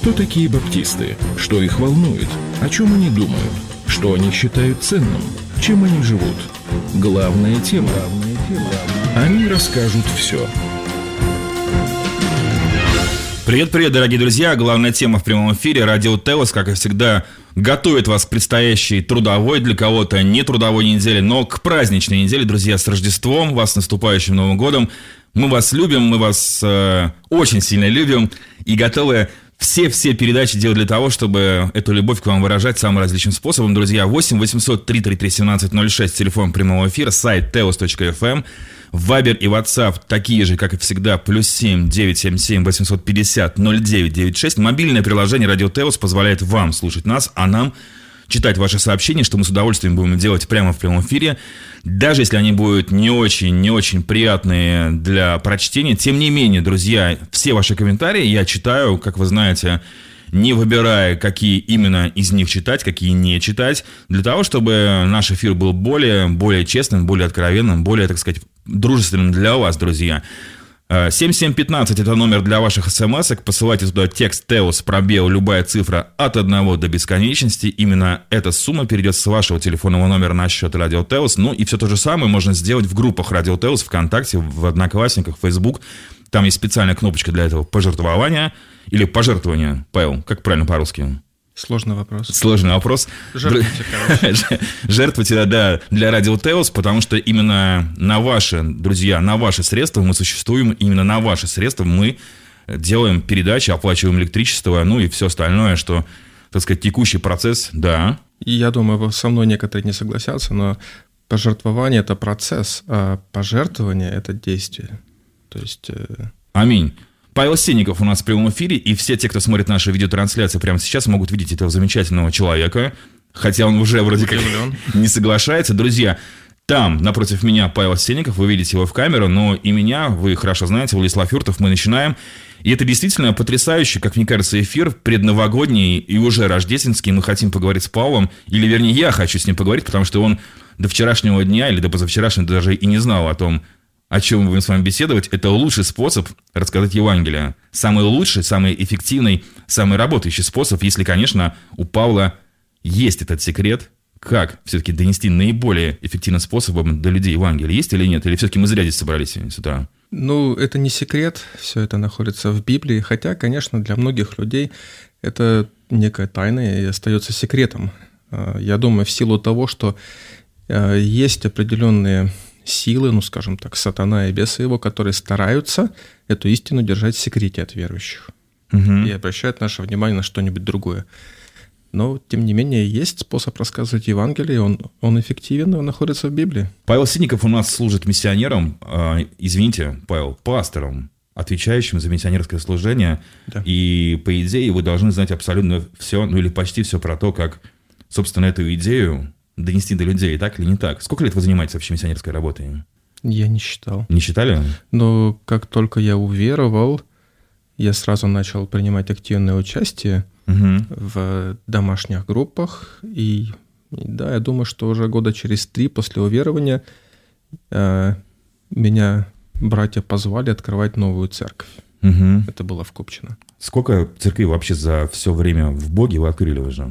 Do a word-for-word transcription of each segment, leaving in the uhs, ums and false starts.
Кто такие баптисты? Что их волнует? О чем они думают? Что они считают ценным? Чем они живут? Главная тема. Они расскажут все. Привет-привет, дорогие друзья! Главная тема в прямом эфире. Радио Теос, как и всегда, готовит вас к предстоящей трудовой, для кого-то не трудовой неделе, но к праздничной неделе. Друзья, с Рождеством, вас с наступающим Новым годом. Мы вас любим, мы вас э, очень сильно любим и готовы все-все передачи делать для того, чтобы эту любовь к вам выражать самым различным способом. Друзья, восемь восемьсот три тридцать три семнадцать ноль шесть, телефон прямого эфира, сайт теос точка эф эм, Вайбер и WhatsApp такие же, как и всегда, плюс семь девятьсот семьдесят семь восемьсот пятьдесят ноль девять девяносто шесть. Мобильное приложение Радио Теос позволяет вам слушать нас, а нам читать ваши сообщения, что мы с удовольствием будем делать прямо в прямом эфире. Даже если они будут не очень, не очень приятные для прочтения, тем не менее, друзья, все ваши комментарии я читаю, как вы знаете, не выбирая, какие именно из них читать, какие не читать, для того, чтобы наш эфир был более, более честным, более откровенным, более, так сказать, дружественным для вас, друзья. семь семь пятнадцать это номер для ваших смс-ок. Посылайте туда текст Теос, пробел, любая цифра от одного до бесконечности. Именно эта сумма перейдет с вашего телефонного номера на счет Радио Теос. Ну и все то же самое можно сделать в группах Радио Теос, ВКонтакте, в Одноклассниках, Фейсбук. Там есть специальная кнопочка для этого пожертвования или пожертвования. Павел, как правильно по-русски? Сложный вопрос. Сложный вопрос. Жертвуйте, короче. Жертвуйте, да, для Радио Теос, потому что именно на ваши, друзья, на ваши средства мы существуем, именно на ваши средства мы делаем передачи, оплачиваем электричество, ну и все остальное, что, так сказать, текущий процесс, да. И я думаю, со мной некоторые не согласятся, но пожертвование – это процесс, а пожертвование – это действие. То есть... Аминь. Павел Сенников у нас в прямом эфире, и все те, кто смотрит наши видеотрансляции прямо сейчас, могут видеть этого замечательного человека, хотя он уже вроде как не соглашается. Друзья, там, напротив меня, Павел Сенников, вы видите его в камеру, но и меня, вы хорошо знаете, Владислав Юртов, мы начинаем. И это действительно потрясающий, как мне кажется, эфир предновогодний и уже рождественский. Мы хотим поговорить с Павлом, или вернее, я хочу с ним поговорить, потому что он до вчерашнего дня или до позавчерашнего даже и не знал о том, о чем мы будем с вами беседовать. Это лучший способ рассказать Евангелие. Самый лучший, самый эффективный, самый работающий способ, если, конечно, у Павла есть этот секрет, как все-таки донести наиболее эффективным способом до людей Евангелие. Есть или нет? Или все-таки мы зря здесь собрались сегодня с утра? Ну, это не секрет, все это находится в Библии, хотя, конечно, для многих людей это некая тайна и остается секретом. Я думаю, в силу того, что есть определенные силы, ну, скажем так, сатана и бесы его, которые стараются эту истину держать в секрете от верующих. Угу. И обращают наше внимание на что-нибудь другое. Но, тем не менее, есть способ рассказывать Евангелие, он, он эффективен, он находится в Библии. Павел Сенников у нас служит миссионером, э, извините, Павел, пастором, отвечающим за миссионерское служение. Да. И, по идее, вы должны знать абсолютно все, ну или почти все про то, как, собственно, эту идею донести до людей, так или не так? Сколько лет вы занимаетесь вообще миссионерской работой? Я не считал. Не считали? Но как только я уверовал, я сразу начал принимать активное участие угу. в домашних группах. И да, я думаю, что уже года через три после уверования э, меня братья позвали открывать новую церковь. Угу. Это было в Купчино. Сколько церквей вообще за все время в Боге вы открыли уже?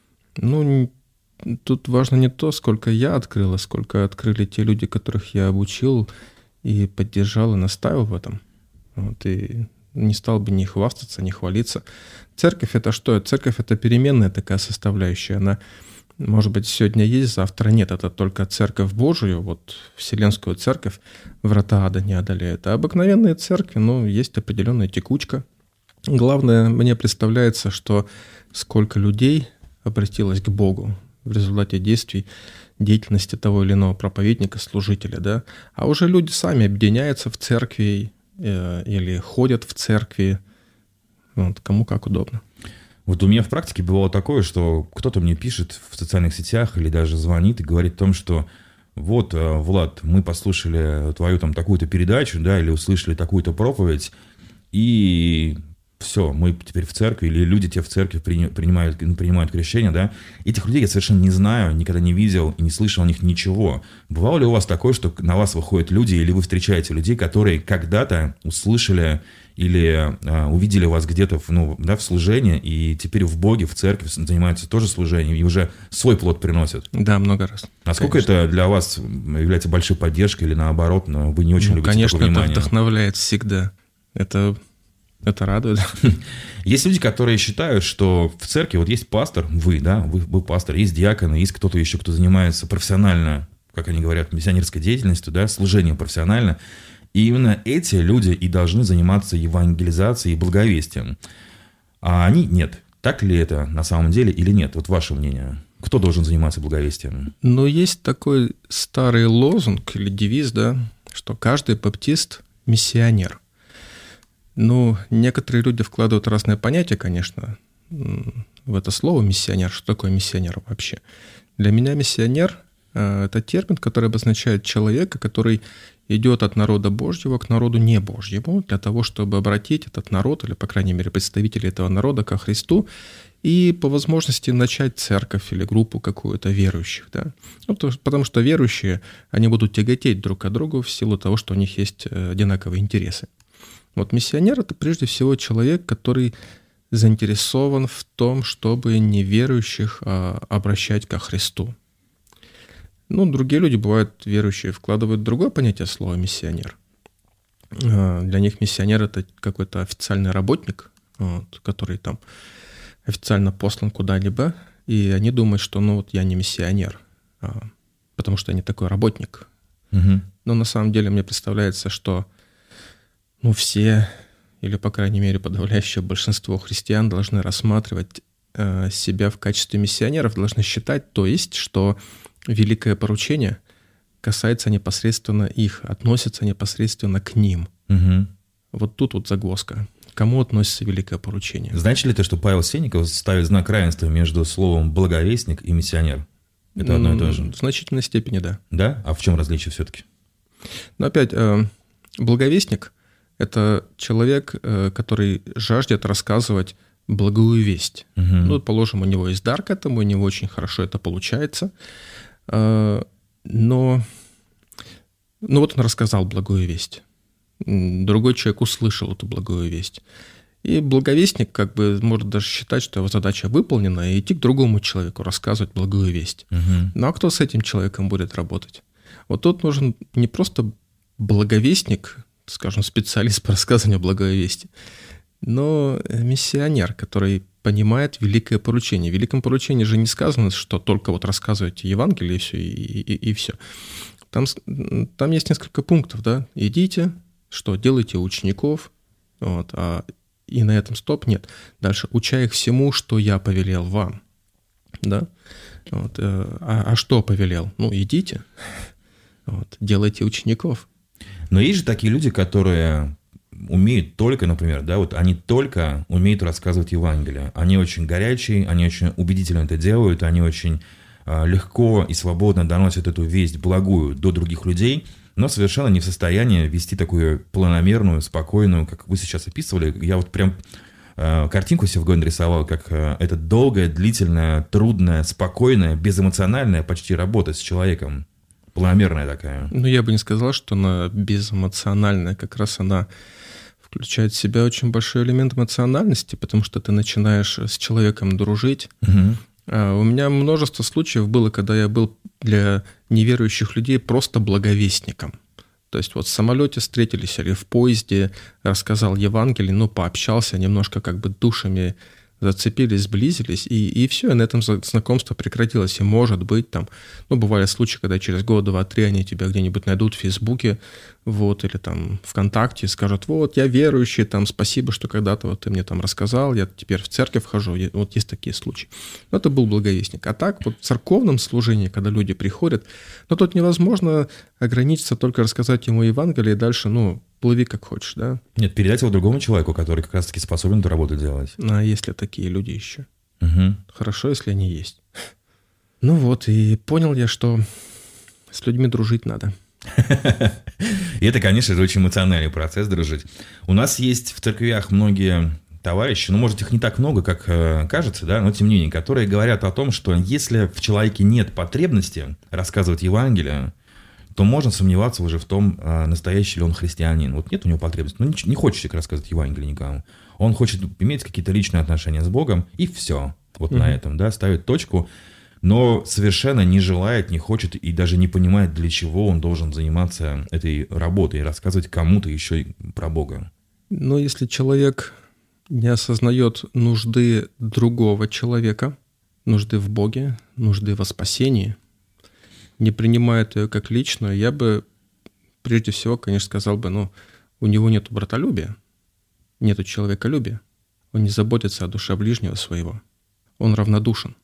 Ну, тут важно не то, сколько я открыл, а сколько открыли те люди, которых я обучил и поддержал, и наставил в этом. Вот, и не стал бы ни хвастаться, ни хвалиться. Церковь – это что? Церковь – это переменная такая составляющая. Она, может быть, сегодня есть, завтра нет. Это только церковь Божию, вот вселенскую церковь, врата ада не одолеют. А обыкновенные церкви, ну, есть определенная текучка. Главное, мне представляется, что сколько людей обратилось к Богу в результате действий, деятельности того или иного проповедника, служителя, да, а уже люди сами объединяются в церкви э, или ходят в церкви, вот, кому как удобно. Вот у меня в практике бывало такое, что кто-то мне пишет в социальных сетях или даже звонит и говорит о том, что вот, Влад, мы послушали твою там такую-то передачу, да, или услышали такую-то проповедь, и все, мы теперь в церкви, или люди те в церкви принимают, принимают крещение, да, этих людей я совершенно не знаю, никогда не видел и не слышал о них ничего. Бывало ли у вас такое, что на вас выходят люди, или вы встречаете людей, которые когда-то услышали или а, увидели вас где-то ну, да, в служении, и теперь в Боге, в церкви занимаются тоже служением, и уже свой плод приносят? Да, много раз. Насколько конечно. Это для вас является большой поддержкой, или наоборот, но вы не очень ну, любите конечно, такое внимание? Конечно, это вдохновляет всегда. Это... Это радует. Есть люди, которые считают, что в церкви вот есть пастор, вы, да, вы, вы пастор, есть диаконы, есть кто-то еще, кто занимается профессионально, как они говорят, миссионерской деятельностью, да, служением профессионально. И именно эти люди и должны заниматься евангелизацией и благовестием. А они нет. Так ли это на самом деле или нет? Вот ваше мнение. Кто должен заниматься благовестием? Ну, есть такой старый лозунг или девиз, да, что каждый баптист – миссионер. Ну, некоторые люди вкладывают разные понятия, конечно, в это слово «миссионер». Что такое миссионер вообще? Для меня миссионер – это термин, который обозначает человека, который идет от народа Божьего к народу не Божьему для того, чтобы обратить этот народ, или, по крайней мере, представителей этого народа ко Христу, и по возможности начать церковь или группу какую-то верующих. Да? Ну, то, потому что верующие, они будут тяготеть друг к другу в силу того, что у них есть одинаковые интересы. Вот миссионер – это прежде всего человек, который заинтересован в том, чтобы неверующих а, обращать ко Христу. Ну, другие люди, бывают верующие, вкладывают другое понятие слова «миссионер». А, для них миссионер – это какой-то официальный работник, вот, который там официально послан куда-либо, и они думают, что ну вот я не миссионер, а, потому что я не такой работник. Угу. Но на самом деле мне представляется, что ну, все, или, по крайней мере, подавляющее большинство христиан должны рассматривать э, себя в качестве миссионеров, должны считать, то есть, что великое поручение касается непосредственно их, относится непосредственно к ним. Угу. Вот тут вот загвоздка. Кому относится великое поручение? Знаете ли ты, что Павел Сенников ставит знак равенства между словом «благовестник» и «миссионер»? Это одно и то же. В значительной степени, да. Да? А в чем различие все-таки? Ну, опять, э, благовестник – это человек, который жаждет рассказывать благую весть. Угу. Ну, положим, у него есть дар к этому, у него очень хорошо это получается. Но, ну вот он рассказал благую весть. Другой человек услышал эту благую весть. И благовестник как бы может даже считать, что его задача выполнена, и идти к другому человеку рассказывать благую весть. Угу. Ну, а кто с этим человеком будет работать? Вот тут нужен не просто благовестник, скажем, специалист по рассказыванию благой вести, но миссионер, который понимает великое поручение. В великом поручении же не сказано, что только вот рассказывайте Евангелие и все, и, и, и все. Там, там есть несколько пунктов, да. Идите, что делайте учеников, вот, а, и на этом стоп, нет. Дальше, уча их всему, что я повелел вам, да. Вот, а, а что повелел? Ну, идите, вот, делайте учеников. Но есть же такие люди, которые умеют только, например, да, вот они только умеют рассказывать Евангелие. Они очень горячие, они очень убедительно это делают, они очень а, легко и свободно доносят эту весть благую до других людей, но совершенно не в состоянии вести такую планомерную, спокойную, как вы сейчас описывали. Я вот прям а, картинку себе в голове нарисовал, как а, это долгая, длительная, трудная, спокойная, безэмоциональная почти работа с человеком. Планомерная такая. Ну, я бы не сказал, что она безэмоциональная. Как раз она включает в себя очень большой элемент эмоциональности, потому что ты начинаешь с человеком дружить. Угу. А у меня множество случаев было, когда я был для неверующих людей просто благовестником. То есть вот в самолете встретились или в поезде, рассказал Евангелие, ну, пообщался, немножко как бы душами зацепились, сблизились, и, и все, и на этом знакомство прекратилось. И может быть там, ну, бывали случаи, когда через год, два, три они тебя где-нибудь найдут в Фейсбуке, вот, или там ВКонтакте, и скажут, вот, я верующий, там, спасибо, что когда-то вот ты мне там рассказал, я теперь в церковь хожу, вот есть такие случаи. Но это был благовестник. А так, вот в церковном служении, когда люди приходят, ну, тут невозможно ограничиться только рассказать ему Евангелие, и дальше, ну, плыви как хочешь, да? Нет, передать его другому человеку, который как раз-таки способен эту работу делать. А есть ли такие люди еще? Угу. Хорошо, если они есть. Ну вот, и понял я, что с людьми дружить надо. И это, конечно же, очень эмоциональный процесс дружить. У нас есть в церквях многие товарищи, ну, может, их не так много, как э, кажется, да, но тем не менее, которые говорят о том, что если в человеке нет потребности рассказывать Евангелие, то можно сомневаться уже в том, э, настоящий ли он христианин. Вот нет у него потребности, ну, не, не хочет человек рассказывать Евангелие никому. Он хочет иметь какие-то личные отношения с Богом, и все. Вот mm-hmm. на этом, да, ставит точку, но совершенно не желает, не хочет и даже не понимает, для чего он должен заниматься этой работой и рассказывать кому-то еще и про Бога. Но если человек не осознает нужды другого человека, нужды в Боге, нужды во спасении, не принимает ее как личную, я бы прежде всего, конечно, сказал бы, ну, у него нет братолюбия, нет человеколюбия, он не заботится о душе ближнего своего, он равнодушен.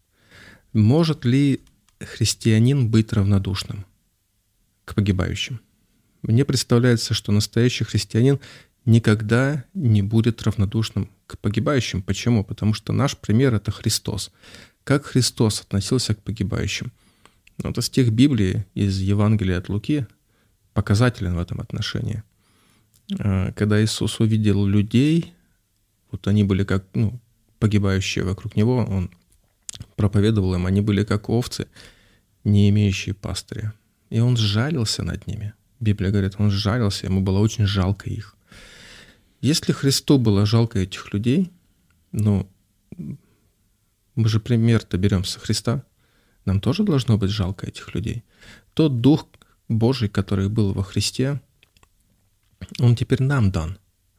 Может ли христианин быть равнодушным к погибающим? Мне представляется, что настоящий христианин никогда не будет равнодушным к погибающим. Почему? Потому что наш пример – это Христос. Как Христос относился к погибающим? Это стих Библии из Евангелия от Луки показателен в этом отношении. Когда Иисус увидел людей, вот они были как ну, погибающие вокруг Него, Он проповедовал им, они были как овцы, не имеющие пастыря. И Он сжалился над ними. Библия говорит, Он сжалился, Ему было очень жалко их. Если Христу было жалко этих людей, ну, мы же пример-то берем со Христа, нам тоже должно быть жалко этих людей. Тот Дух Божий, который был во Христе, Он теперь нам дан.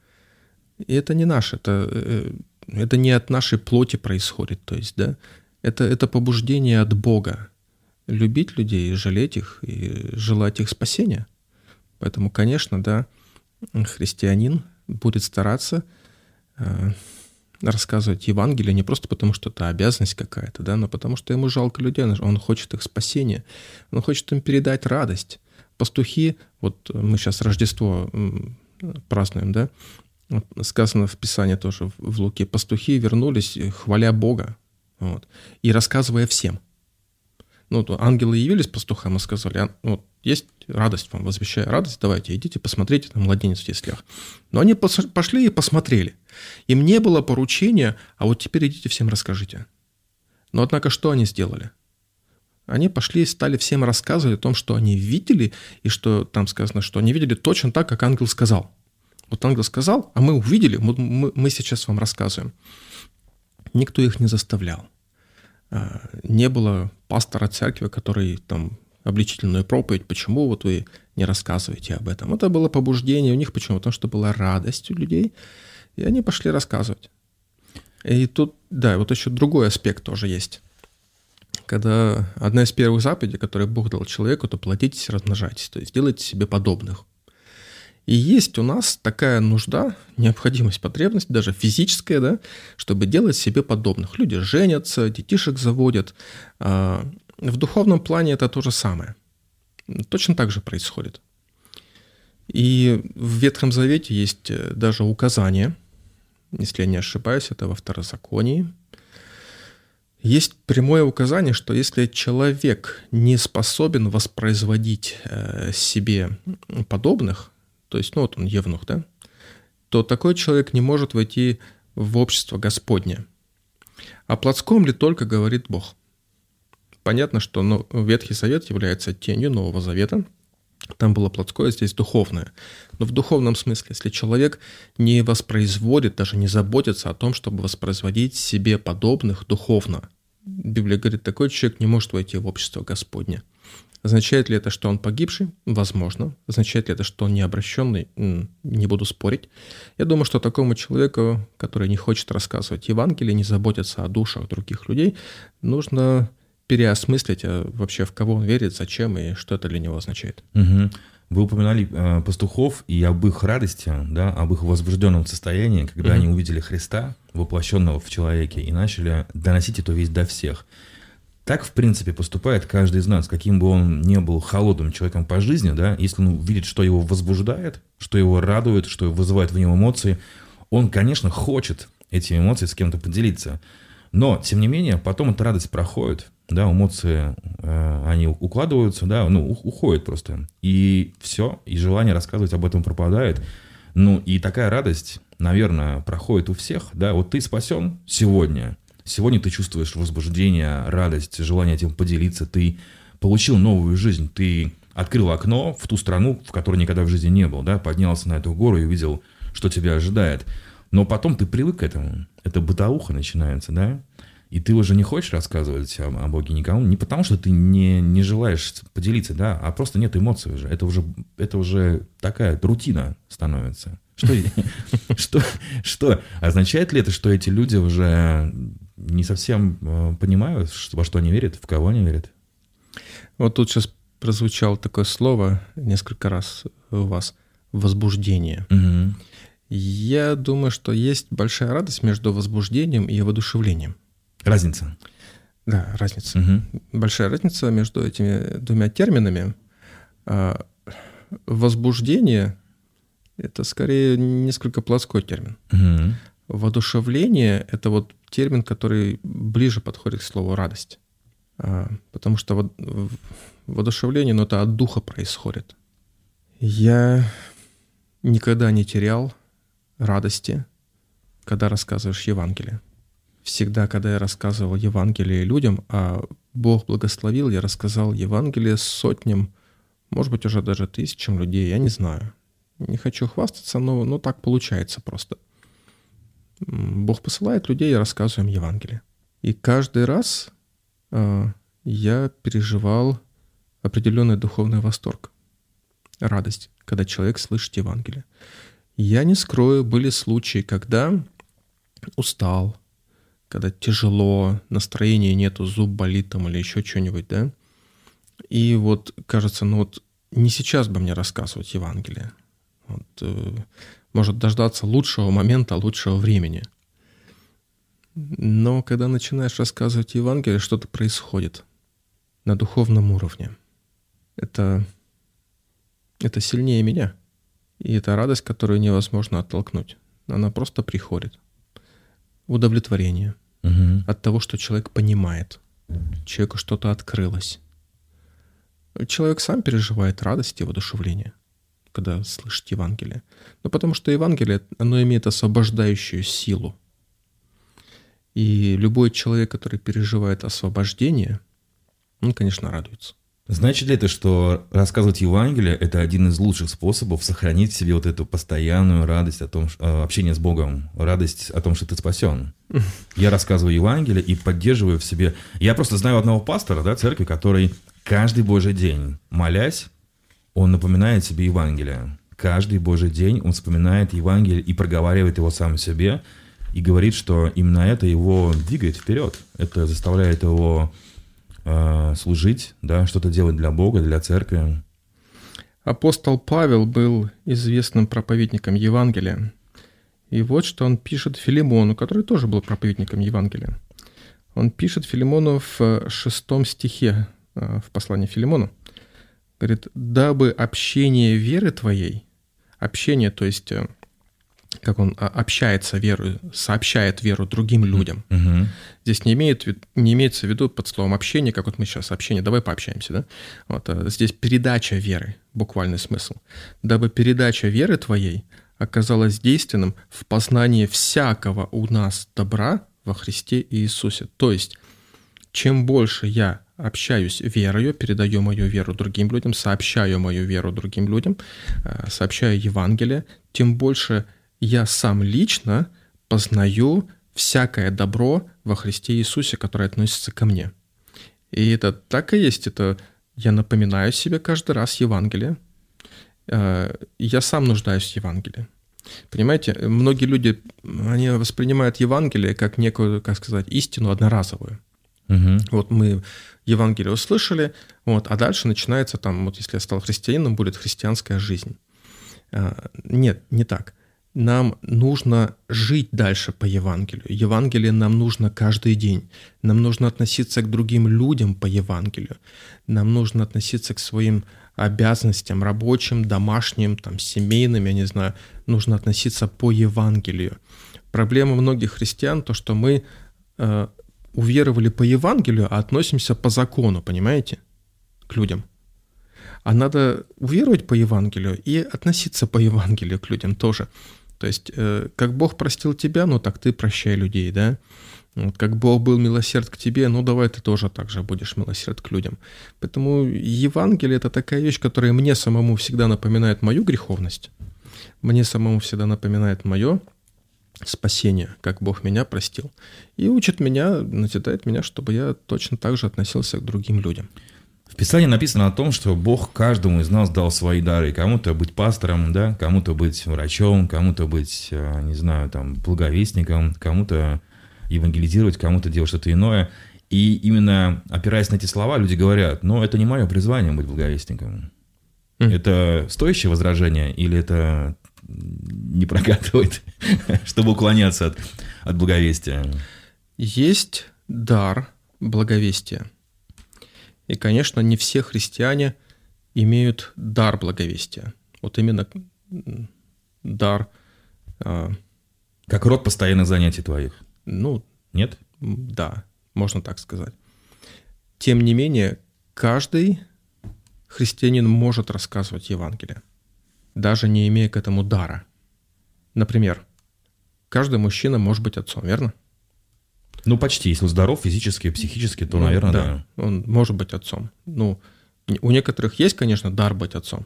И это не наше, это, это не от нашей плоти происходит, то есть, да, это, это побуждение от Бога. Любить людей, жалеть их и желать их спасения. Поэтому, конечно, да, христианин будет стараться э, рассказывать Евангелие не просто потому, что это обязанность какая-то, да, но потому что ему жалко людей, он хочет их спасения, он хочет им передать радость. Пастухи, вот мы сейчас Рождество празднуем, да, вот сказано в Писании тоже в Луке, пастухи вернулись, хваля Бога, вот, и рассказывая всем. Ну, то ангелы явились пастухам и сказали, вот, есть радость вам, возвещая радость, давайте, идите, посмотрите, там младенец в яслях. Но они пошли и посмотрели. Им не было поручения, а вот теперь идите всем расскажите. Но, однако, что они сделали? Они пошли и стали всем рассказывать о том, что они видели, и что там сказано, что они видели точно так, как ангел сказал. Вот ангел сказал, а мы увидели, мы, мы, мы сейчас вам рассказываем. Никто их не заставлял. Не было пастора церкви, который там обличительную проповедь, почему вот вы не рассказываете об этом. Это было побуждение у них, почему? Потому что была радость у людей, и они пошли рассказывать. И тут, да, вот еще другой аспект тоже есть. Когда одна из первых заповедей, которую Бог дал человеку, то плодитесь и размножайтесь, то есть делайте себе подобных. И есть у нас такая нужда, необходимость, потребность, даже физическая, да, чтобы делать себе подобных. Люди женятся, детишек заводят. В духовном плане это то же самое. Точно так же происходит. И в Ветхом Завете есть даже указание, если я не ошибаюсь, это во Второзаконии. Есть прямое указание, что если человек не способен воспроизводить себе подобных, то есть, ну вот он евнух, да, то такой человек не может войти в общество Господне. О плотском ли только говорит Бог? Понятно, что ну, Ветхий Завет является тенью Нового Завета. Там было плотское, здесь духовное. Но в духовном смысле, если человек не воспроизводит, даже не заботится о том, чтобы воспроизводить себе подобных духовно, Библия говорит, такой человек не может войти в общество Господне. Означает ли это, что он погибший? Возможно. Означает ли это, что он необращенный? Не буду спорить. Я думаю, что такому человеку, который не хочет рассказывать Евангелие, не заботится о душах других людей, нужно переосмыслить вообще, в кого он верит, зачем и что это для него означает. Угу. Вы упоминали э, пастухов и об их радости, да, об их возбужденном состоянии, когда mm-hmm. они увидели Христа, воплощенного в человеке, и начали доносить эту весть до всех. Так, в принципе, поступает каждый из нас, каким бы он ни был холодным человеком по жизни, да, если он видит, что его возбуждает, что его радует, что вызывает в нем эмоции, он, конечно, хочет эти эмоции с кем-то поделиться. Но, тем не менее, потом эта радость проходит, да, эмоции, э, они укладываются, да, ну, уходят просто. И все, и желание рассказывать об этом пропадает. Ну, и такая радость, наверное, проходит у всех, да, вот ты спасен сегодня, сегодня ты чувствуешь возбуждение, радость, желание этим поделиться, ты получил новую жизнь, ты открыл окно в ту страну, в которой никогда в жизни не был, да, поднялся на эту гору и увидел, что тебя ожидает. Но потом ты привык к этому, это бытовуха начинается, да, и ты уже не хочешь рассказывать о, о Боге никому, не потому что ты не, не желаешь поделиться, да, а просто нет эмоций уже, это уже, это уже такая рутина становится. Что, что, что? Означает ли это, что эти люди уже не совсем понимают, во что они верят, в кого они верят? Вот тут сейчас прозвучало такое слово несколько раз у вас – возбуждение. Угу. Я думаю, что есть большая радость между возбуждением и воодушевлением. Разница. Да, разница. Угу. Большая разница между этими двумя терминами. Возбуждение – это скорее несколько плоской термин. Угу. Воодушевление – это вот термин, который ближе подходит к слову «радость». Потому что воодушевление, ну, это от духа происходит. Я никогда не терял радости, когда рассказываешь Евангелие. Всегда, когда я рассказывал Евангелие людям, а Бог благословил, я рассказал Евангелие сотням, может быть, уже даже тысячам людей, я не знаю. Не хочу хвастаться, но, но так получается просто. Бог посылает людей, и рассказываем Евангелие. И каждый раз э, я переживал определенный духовный восторг, радость, когда человек слышит Евангелие. Я не скрою, были случаи, когда устал, когда тяжело, настроения нету, зуб болит там или еще что-нибудь, да? И вот кажется, ну вот не сейчас бы мне рассказывать Евангелие. Вот, э, может дождаться лучшего момента, лучшего времени. Но когда начинаешь рассказывать Евангелие, что-то происходит на духовном уровне. Это, это сильнее меня. И это радость, которую невозможно оттолкнуть. Она просто приходит. Удовлетворение угу. от того, что человек понимает. Человеку что-то открылось. Человек сам переживает радость и воодушевление, когда слышит Евангелие. Но потому что Евангелие, оно имеет освобождающую силу. И любой человек, который переживает освобождение, он, конечно, радуется. Значит ли это, что рассказывать Евангелие – это один из лучших способов сохранить в себе вот эту постоянную радость о том, общение с Богом, радость о том, что ты спасен? Я рассказываю Евангелие и поддерживаю в себе… Я просто знаю одного пастора, да, церкви, который каждый Божий день, молясь, он напоминает себе Евангелие. Каждый Божий день он вспоминает Евангелие и проговаривает его сам себе, и говорит, что именно это его двигает вперед. Это заставляет его э, служить, да, что-то делать для Бога, для церкви. Апостол Павел был известным проповедником Евангелия. И вот что он пишет Филимону, который тоже был проповедником Евангелия. Он пишет Филимону в шестом стихе, в послании Филимону. Говорит, «Дабы общение веры твоей», общение, то есть как он общается верой, сообщает веру другим людям. Uh-huh. Здесь не, имеет, не имеется в виду под словом общение, как вот мы сейчас общение, давай пообщаемся, да? Вот, а здесь передача веры, буквальный смысл. «Дабы передача веры твоей оказалась действенным в познании всякого у нас добра во Христе Иисусе». То есть, чем больше я общаюсь верою, передаю мою веру другим людям, сообщаю мою веру другим людям, сообщаю Евангелие, тем больше я сам лично познаю всякое добро во Христе Иисусе, которое относится ко мне. И это так и есть. Это я напоминаю себе каждый раз Евангелие. Я сам нуждаюсь в Евангелии. Понимаете, многие люди, они воспринимают Евангелие как некую, как сказать, истину одноразовую. Угу. Вот мы Евангелие услышали, вот, а дальше начинается там, вот если я стал христианином, будет христианская жизнь. Нет, не так. Нам нужно жить дальше по Евангелию. Евангелие нам нужно каждый день. Нам нужно относиться к другим людям по Евангелию. Нам нужно относиться к своим обязанностям рабочим, домашним, там, семейным, я не знаю. Нужно относиться по Евангелию. Проблема многих христиан то, что мы э, уверовали по Евангелию, а относимся по закону, понимаете, к людям. А надо уверовать по Евангелию и относиться по Евангелию к людям тоже. То есть, как Бог простил тебя, ну так ты прощай людей, да? Вот как Бог был милосерд к тебе, ну давай ты тоже так же будешь милосерд к людям. Поэтому Евангелие – это такая вещь, которая мне самому всегда напоминает мою греховность, мне самому всегда напоминает мое спасение, как Бог меня простил. И учит меня, назидает меня, чтобы я точно так же относился к другим людям. В Писании написано о том, что Бог каждому из нас дал свои дары. Кому-то быть пастором, да, кому-то быть врачом, кому-то быть, не знаю, там, благовестником, кому-то евангелизировать, кому-то делать что-то иное. И именно опираясь на эти слова, люди говорят, ну, это не мое призвание быть благовестником. Mm. Это стоящее возражение или это не прокатывает, чтобы уклоняться от, от благовестия? Есть дар благовестия. И, конечно, не все христиане имеют дар благовестия. Вот именно дар... Э, как род постоянных занятий твоих. Ну, нет? Да, можно так сказать. Тем не менее, каждый христианин может рассказывать Евангелие, даже не имея к этому дара. Например, каждый мужчина может быть отцом, верно? Ну, почти. Если он здоров физически, психически, то, ну, наверное, да. да. Он может быть отцом. Ну, у некоторых есть, конечно, дар быть отцом.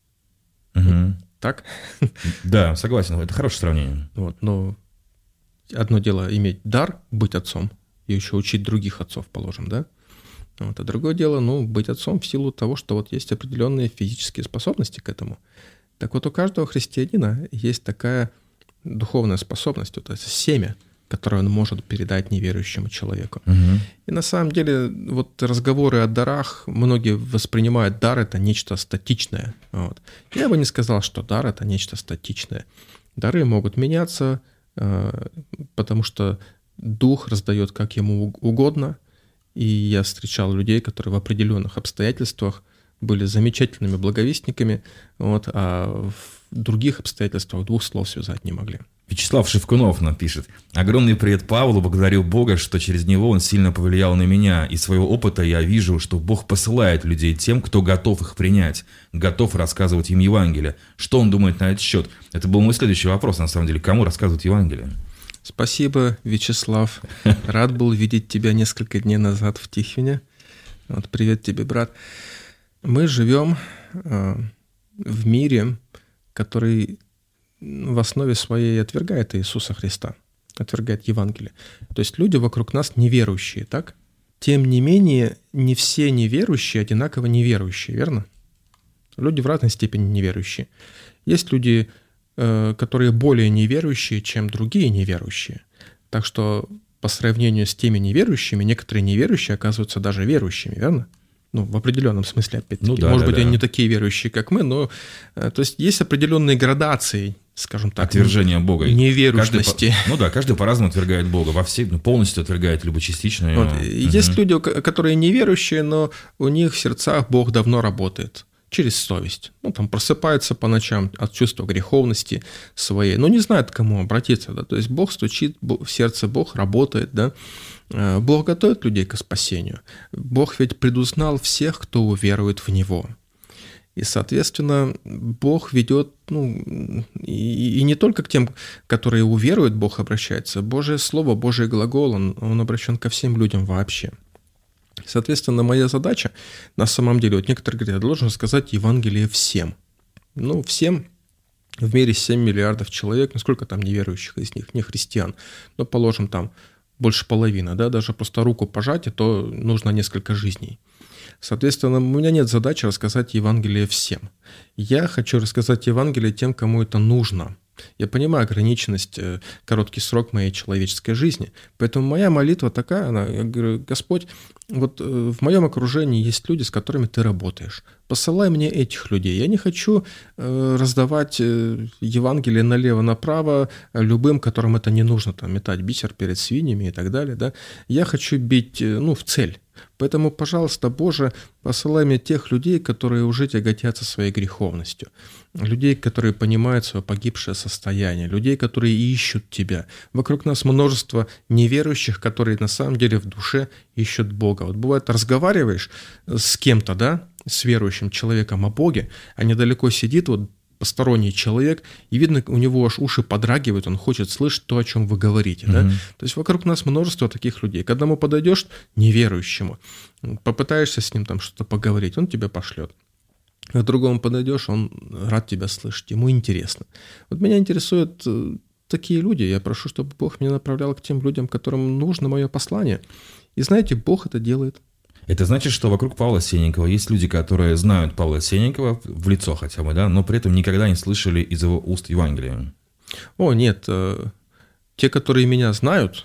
Угу. Так? Да, согласен. Это хорошее сравнение. Вот, но одно дело иметь дар быть отцом и еще учить других отцов, положим, да? Вот, а другое дело, ну, быть отцом в силу того, что вот есть определенные физические способности к этому. Так вот, у каждого христианина есть такая духовная способность, вот это семя, которое он может передать неверующему человеку. Угу. И на самом деле вот разговоры о дарах, многие воспринимают дар это нечто статичное. Вот. Я бы не сказал, что дар это нечто статичное. Дары могут меняться, потому что Дух раздает как ему угодно. И я встречал людей, которые в определенных обстоятельствах были замечательными благовестниками, вот, а в других обстоятельствах двух слов связать не могли. Вячеслав Шевкунов нам пишет. Огромный привет Павлу, благодарю Бога, что через него он сильно повлиял на меня. Из своего опыта я вижу, что Бог посылает людей тем, кто готов их принять, готов рассказывать им Евангелие. Что он думает на этот счет? Это был мой следующий вопрос, на самом деле. Кому рассказывать Евангелие? Спасибо, Вячеслав. Рад был видеть тебя несколько дней назад в Тихвине. Вот, привет тебе, брат. Мы живем э, в мире, который в основе своей отвергает Иисуса Христа, отвергает Евангелие. То есть люди вокруг нас неверующие, так? Тем не менее, не все неверующие одинаково неверующие, верно? Люди в разной степени неверующие. Есть люди, которые более неверующие, чем другие неверующие. Так что по сравнению с теми неверующими, некоторые неверующие оказываются даже верующими, верно? Ну, в определенном смысле, опять-таки. Ну, да, Может да, быть, да. они не такие верующие, как мы, но... То есть есть определенные градации, скажем так. Отвержение Бога. Неверующности. Каждый, ну да, каждый по-разному отвергает Бога. Во все, ну, полностью отвергает, либо частично. Вот. Угу. Есть люди, которые неверующие, но у них в сердцах Бог давно работает. Через совесть. Ну, там просыпаются по ночам от чувства греховности своей, но не знают, к кому обратиться. Да? То есть Бог стучит в сердце, Бог работает, да? Бог готовит людей к спасению. Бог ведь предузнал всех, кто уверует в Него. И, соответственно, Бог ведет, ну, и, и не только к тем, которые уверуют, Бог обращается. Божье Слово, Божий глагол, он, он обращен ко всем людям вообще. Соответственно, моя задача, на самом деле, вот некоторые говорят, я должен сказать Евангелие всем. Ну, всем в мире семь миллиардов человек, ну, сколько там неверующих из них, не христиан, но, положим, там больше половины, да, даже просто руку пожать, и то нужно несколько жизней. Соответственно, у меня нет задачи рассказать Евангелие всем. Я хочу рассказать Евангелие тем, кому это нужно. Я понимаю ограниченность, короткий срок моей человеческой жизни. Поэтому моя молитва такая, она, я говорю, Господь, вот в моем окружении есть люди, с которыми ты работаешь. Посылай мне этих людей. Я не хочу раздавать Евангелие налево-направо любым, которым это не нужно, там, метать бисер перед свиньями и так далее. Да? Я хочу бить, ну, в цель. Поэтому, пожалуйста, Боже, посылай мне тех людей, которые уже тяготятся своей греховностью, людей, которые понимают свое погибшее состояние, людей, которые ищут Тебя. Вокруг нас множество неверующих, которые на самом деле в душе ищут Бога. Вот бывает, разговариваешь с кем-то, да, с верующим человеком о Боге, а недалеко сидит вот посторонний человек, и видно, у него аж уши подрагивают, он хочет слышать то, о чем вы говорите. Mm-hmm. Да? То есть вокруг нас множество таких людей. К одному подойдешь, неверующему, попытаешься с ним там что-то поговорить, он тебя пошлет. К другому подойдешь, он рад тебя слышать, ему интересно. Вот меня интересуют такие люди. Я прошу, чтобы Бог меня направлял к тем людям, которым нужно мое послание. И знаете, Бог это делает. Это значит, что вокруг Павла Сенникова есть люди, которые знают Павла Сенникова в лицо хотя бы, да, но при этом никогда не слышали из его уст Евангелия. О, нет. Те, которые меня знают,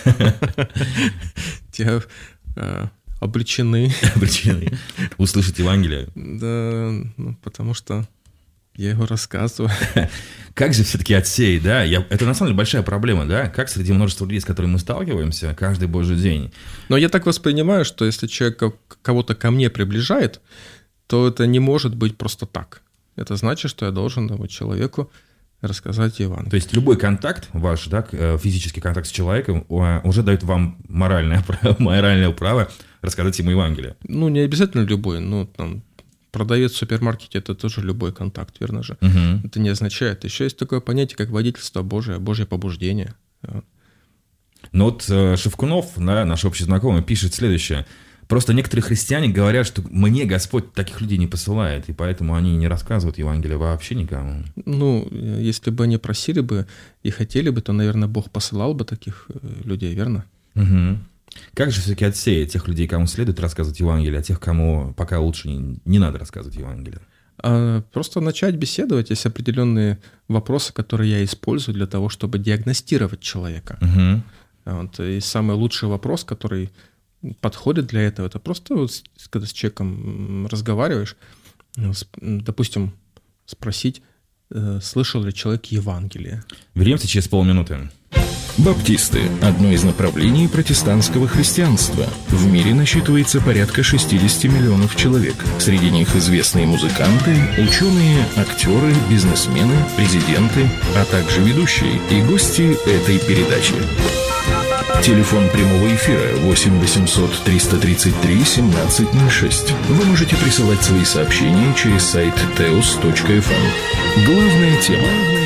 те обречены. Обречены услышать Евангелие. Да, потому что я его рассказываю. Как же все-таки отсеять, да? Я, это на самом деле большая проблема, да? Как среди множества людей, с которыми мы сталкиваемся каждый божий день. Но я так воспринимаю, что если человек кого-то ко мне приближает, то это не может быть просто так. Это значит, что я должен этому человеку рассказать Евангелие. То есть любой контакт ваш, да, физический контакт с человеком уже дает вам моральное право, моральное право рассказать ему Евангелие. Ну, не обязательно любой, но там... Продавец в супермаркете – это тоже любой контакт, верно же? Угу. Это не означает. Еще есть такое понятие, как водительство Божие, Божье побуждение. Но вот Шевкунов, да, наш общий знакомый, пишет следующее. Просто некоторые христиане говорят, что мне Господь таких людей не посылает, и поэтому они не рассказывают Евангелие вообще никому. Ну, если бы они просили бы и хотели бы, то, наверное, Бог посылал бы таких людей, верно? Угу. Как же все-таки отсеять тех людей, кому следует рассказывать Евангелие, а тех, кому пока лучше не, не надо рассказывать Евангелие? А, просто начать беседовать. Есть определенные вопросы, которые я использую для того, чтобы диагностировать человека. Угу. Вот, и самый лучший вопрос, который подходит для этого, это просто вот, когда с человеком разговариваешь, допустим, спросить, слышал ли человек Евангелие. Вернемся через полминуты. Баптисты – одно из направлений протестантского христианства. В мире насчитывается порядка шестьдесят миллионов человек. Среди них известные музыканты, ученые, актеры, бизнесмены, президенты, а также ведущие и гости этой передачи. Телефон прямого эфира восемь восемьсот триста тридцать три семнадцать ноль шесть. Вы можете присылать свои сообщения через сайт теос точка эф эм. Главная тема.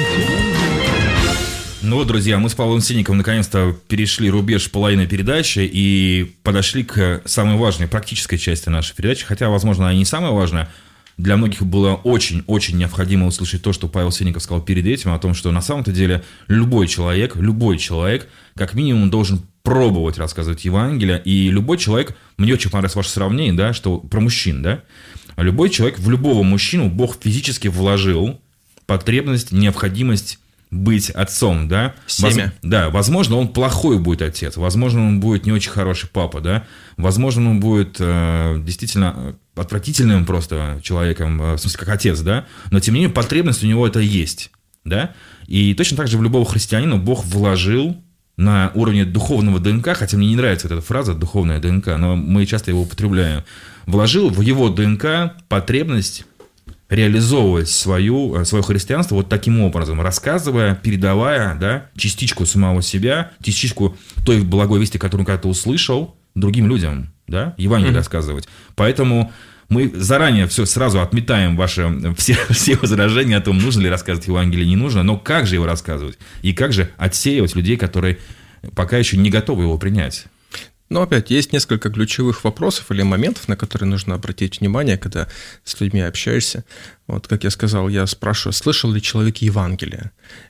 Ну вот, друзья, мы с Павлом Сенниковым наконец-то перешли рубеж половины передачи и подошли к самой важной практической части нашей передачи, хотя, возможно, она и не самая важная. Для многих было очень-очень необходимо услышать то, что Павел Сенников сказал перед этим, о том, что на самом-то деле любой человек, любой человек, как минимум, должен пробовать рассказывать Евангелие, и любой человек, мне очень понравилось ваше сравнение, да, что про мужчин, да, любой человек, в любого мужчину Бог физически вложил потребность, необходимость быть отцом, да? Семя. Воз... Да, возможно, он плохой будет отец, возможно, он будет не очень хороший папа, да? Возможно, он будет э, действительно отвратительным просто человеком, в смысле, как отец, да? Но, тем не менее, потребность у него это есть, да? И точно так же в любого христианина Бог вложил на уровне духовного ДНК, хотя мне не нравится эта фраза «духовная ДНК», но мы часто его употребляем, вложил в его ДНК потребность реализовывать свою, свое христианство вот таким образом, рассказывая, передавая, да, частичку самого себя, частичку той благой вести, которую когда-то услышал, другим людям, да, Евангелие mm-hmm. рассказывать. Поэтому мы заранее все сразу отметаем ваши все, все возражения о том, нужно ли рассказывать Евангелие, не нужно, но как же его рассказывать и как же отсеивать людей, которые пока еще не готовы его принять. Но опять есть несколько ключевых вопросов или моментов, на которые нужно обратить внимание, когда с людьми общаешься. Вот, как я сказал, я спрашиваю, слышал ли человек Евангелие.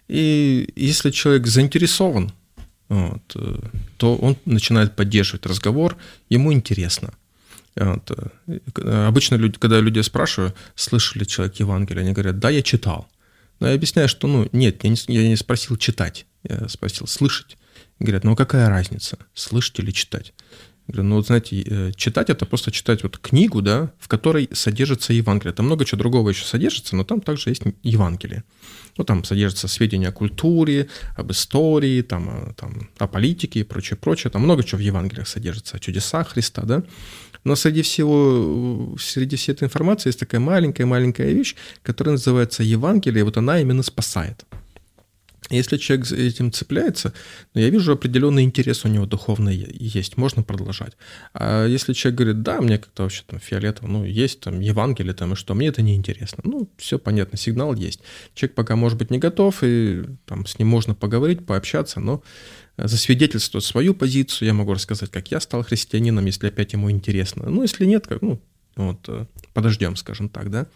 И если человек заинтересован, вот, то он начинает поддерживать разговор, ему интересно. Вот. Обычно, люди, когда люди спрашивают, слышал ли человек Евангелие, они говорят, да, я читал. Но я объясняю, что ну, нет, я не, я не спросил читать, я спросил слышать. Говорят, ну какая разница, слышать или читать? Я говорю, ну вот знаете, читать это просто читать вот книгу, да, в которой содержится Евангелие. Там много чего другого еще содержится, но там также есть Евангелие. Ну там содержатся сведения о культуре, об истории, там, там, о политике и прочее, прочее. Там много чего в Евангелиях содержится, о чудесах Христа, да. Но среди всего, среди всей этой информации есть такая маленькая-маленькая вещь, которая называется Евангелие, и вот она именно спасает. Если человек этим цепляется, ну, я вижу определенный интерес у него духовный есть, можно продолжать. А если человек говорит, да, мне как-то вообще там фиолетово, ну, есть там Евангелие там и что, мне это не интересно. Ну, все понятно, сигнал есть. Человек пока, может быть, не готов, и там с ним можно поговорить, пообщаться, но засвидетельствовать свою позицию, я могу рассказать, как я стал христианином, если опять ему интересно. Ну, если нет, как, ну, вот, подождем, скажем так, да.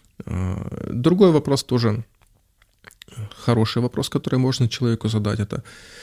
Другой вопрос тоже... Хороший вопрос, который можно человеку задать, это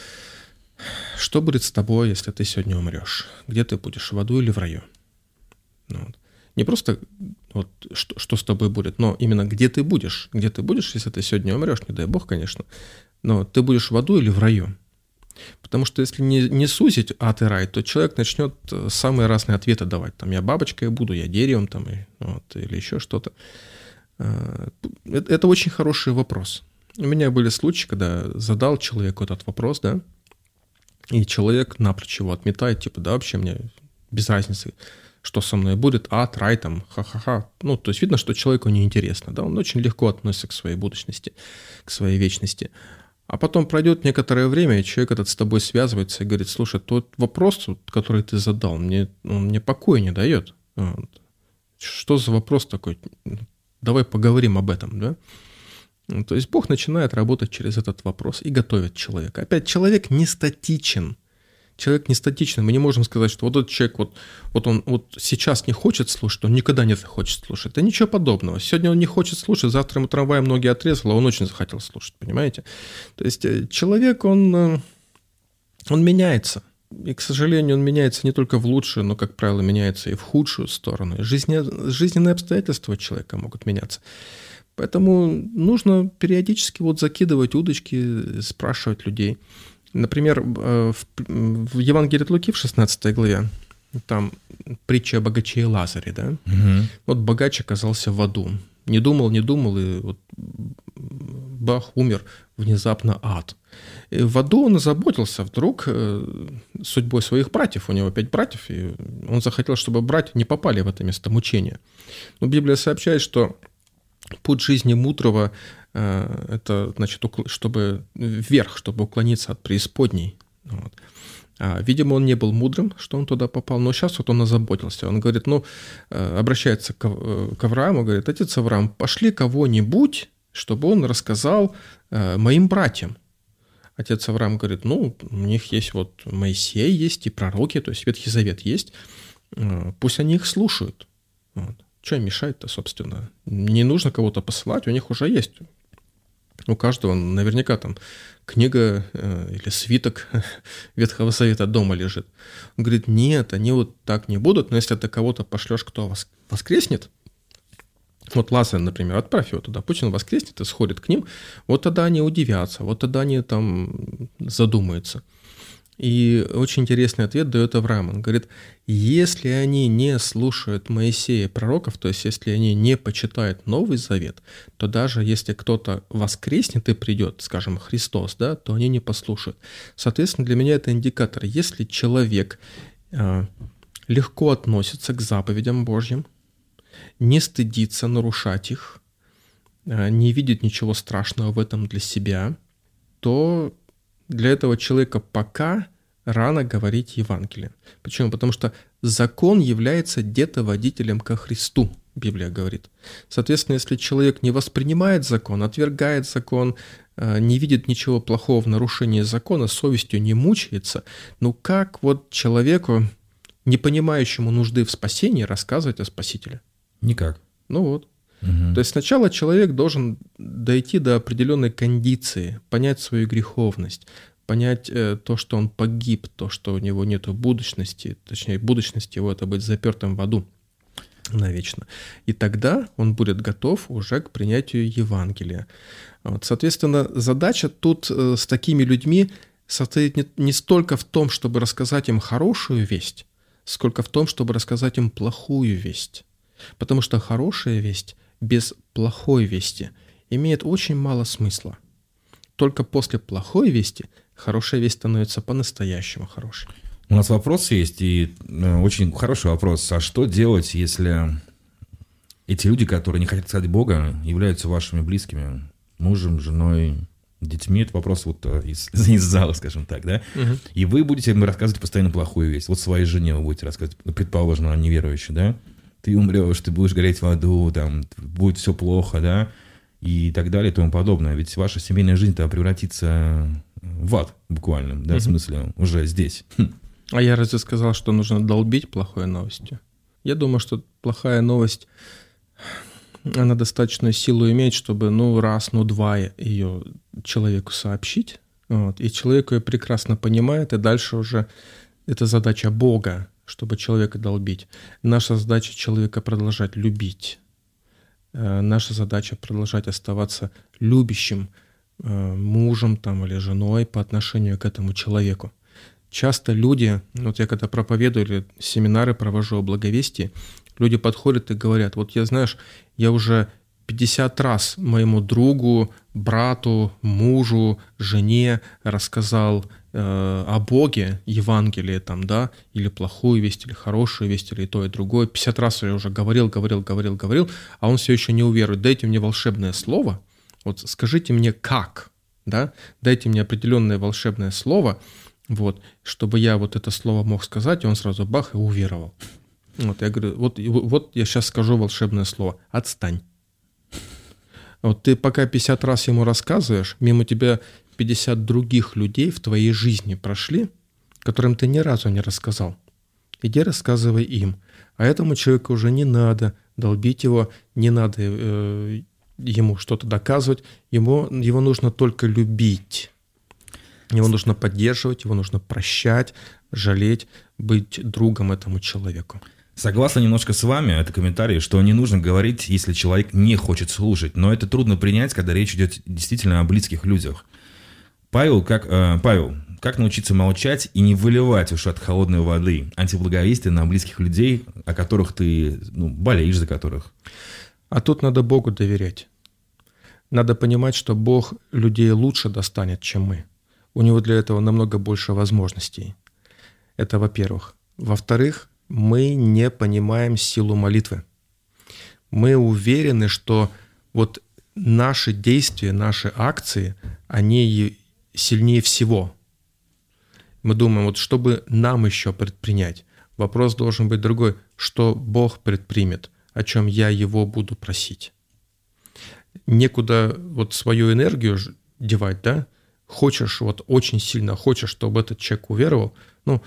что будет с тобой, если ты сегодня умрешь? Где ты будешь, в аду или в раю? Вот. Не просто вот, что, что с тобой будет, но именно где ты будешь. Где ты будешь, если ты сегодня умрешь, не дай бог, конечно, но ты будешь в аду или в раю? Потому что если не, не сузить ад и рай, то человек начнет самые разные ответы давать. Там, я бабочкой буду, я деревом, там, и, вот, или еще что-то. Это, это очень хороший вопрос. У меня были случаи, когда задал человеку этот вопрос, да, и человек напрочь его отметает, типа, да, вообще мне без разницы, что со мной будет, ад, рай, там, ха-ха-ха. Ну, то есть видно, что человеку неинтересно, да, он очень легко относится к своей будущности, к своей вечности. А потом пройдет некоторое время, и человек этот с тобой связывается и говорит, слушай, тот вопрос, который ты задал, мне, он мне покоя не дает. Вот. Что за вопрос такой? Давай поговорим об этом, да. То есть Бог начинает работать через этот вопрос и готовит человека. Опять, человек не статичен. Человек не статичен. Мы не можем сказать, что вот этот человек вот, вот он вот сейчас не хочет слушать, он никогда не захочет слушать. Да ничего подобного. Сегодня он не хочет слушать, завтра ему трамваем ноги отрезал, а он очень захотел слушать, понимаете? То есть человек, он, он меняется. И, к сожалению, он меняется не только в лучшую, но, как правило, меняется и в худшую сторону. Жизненные, жизненные обстоятельства человека могут меняться. Поэтому нужно периодически вот закидывать удочки, спрашивать людей. Например, в, в Евангелии от Луки в шестнадцатой главе, там притча о богаче и Лазаре, да? Угу. Вот богач оказался в аду. Не думал, не думал, и вот бах, умер внезапно ад. И в аду он озаботился вдруг судьбой своих братьев. У него пять братьев, и он захотел, чтобы братья не попали в это место мучения. Но Библия сообщает, что путь жизни мудрого – это, значит, чтобы вверх, чтобы уклониться от преисподней. Вот. А, видимо, он не был мудрым, что он туда попал, но сейчас вот он озаботился. Он говорит, ну, обращается к, к Аврааму, говорит, отец Авраам, пошли кого-нибудь, чтобы он рассказал моим братьям. Отец Авраам говорит, ну, у них есть вот Моисей, есть и пророки, то есть Ветхий Завет есть, пусть они их слушают. Вот. Что им мешает-то, собственно? Не нужно кого-то посылать, у них уже есть. У каждого наверняка там книга э, или свиток Ветхого Завета дома лежит. Он говорит, нет, они вот так не будут, но если ты кого-то пошлешь, кто воскреснет, вот Лазарь, например, отправь его туда, пусть он воскреснет и сходит к ним, вот тогда они удивятся, вот тогда они там задумаются. И очень интересный ответ дает Авраам. Он говорит, если они не слушают Моисея и пророков, то есть если они не почитают Новый Завет, то даже если кто-то воскреснет и придет, скажем, Христос, да, то они не послушают. Соответственно, для меня это индикатор. Если человек э, легко относится к заповедям Божьим, не стыдится нарушать их, э, не видит ничего страшного в этом для себя, то для этого человека пока рано говорить Евангелие. Почему? Потому что закон является детоводителем ко Христу, Библия говорит. Соответственно, если человек не воспринимает закон, отвергает закон, не видит ничего плохого в нарушении закона, совестью не мучается, ну как вот человеку, не понимающему нужды в спасении, рассказывать о Спасителе? Никак. Ну вот. Угу. То есть сначала человек должен дойти до определенной кондиции, понять свою греховность, понять э, то, что он погиб, то, что у него нет будущности, точнее, будущность его — это быть запертым в аду навечно. И тогда он будет готов уже к принятию Евангелия. Вот, соответственно, задача тут э, с такими людьми состоит не, не столько в том, чтобы рассказать им хорошую весть, сколько в том, чтобы рассказать им плохую весть. Потому что хорошая весть без плохой вести имеет очень мало смысла. Только после плохой вести хорошая весть становится по-настоящему хорошей. У нас вопрос есть, и очень хороший вопрос. А что делать, если эти люди, которые не хотят сказать Бога, являются вашими близкими, мужем, женой, детьми, это вопрос вот из, из зала, скажем так, да, угу. И вы будете им рассказывать постоянно плохую весть. Вот своей жене вы будете рассказывать, предположим, она неверующая, да, ты умрешь, ты будешь гореть в аду, там, будет все плохо, да, и так далее, и тому подобное. Ведь ваша семейная жизнь-то превратится в ад буквально, да, угу. В смысле, уже здесь. А я разве сказал, что нужно долбить плохой новостью? Я думаю, что плохая новость, она достаточную силу имеет, чтобы, ну, раз, ну, два ее человеку сообщить. Вот, и человек ее прекрасно понимает, и дальше уже это задача Бога, чтобы человека долбить. Наша задача человека продолжать любить. Наша задача продолжать оставаться любящим мужем там, или женой по отношению к этому человеку. Часто люди, вот я когда проповедую или семинары провожу о благовестии, люди подходят и говорят, вот я, знаешь, я уже пятьдесят раз моему другу, брату, мужу, жене рассказал э, о Боге, Евангелие там, да, или плохую весть, или хорошую весть, или и то, и другое. пятьдесят раз я уже говорил, говорил, говорил, говорил, а он все еще не уверует. Дайте мне волшебное слово, вот скажите мне как, да, дайте мне определенное волшебное слово, вот, чтобы я вот это слово мог сказать, и он сразу бах и уверовал. Вот я говорю, вот, вот я сейчас скажу волшебное слово. Отстань. Вот ты пока пятьдесят раз ему рассказываешь, мимо тебя пятьдесят других людей в твоей жизни прошли, которым ты ни разу не рассказал. Иди рассказывай им. А этому человеку уже не надо долбить его, не надо э, ему что-то доказывать. Ему, его нужно только любить. Его нужно поддерживать, его нужно прощать, жалеть, быть другом этому человеку. Согласна немножко с вами, это комментарий, что не нужно говорить, если человек не хочет слушать. Но это трудно принять, когда речь идет действительно о близких людях. Павел, как, э, Павел, как научиться молчать и не выливать уж от холодной воды антиблаговестие на близких людей, о которых ты, ну, болеешь за которых? А тут надо Богу доверять. Надо понимать, что Бог людей лучше достанет, чем мы. У него для этого намного больше возможностей. Это во-первых. Во-вторых, мы не понимаем силу молитвы. Мы уверены, что вот наши действия, наши акции, они сильнее всего. Мы думаем, вот что бы нам еще предпринять? Вопрос должен быть другой. Что Бог предпримет, о чем я Его буду просить? Некуда вот свою энергию девать, да? Хочешь, вот очень сильно хочешь, чтобы этот человек уверовал, ну,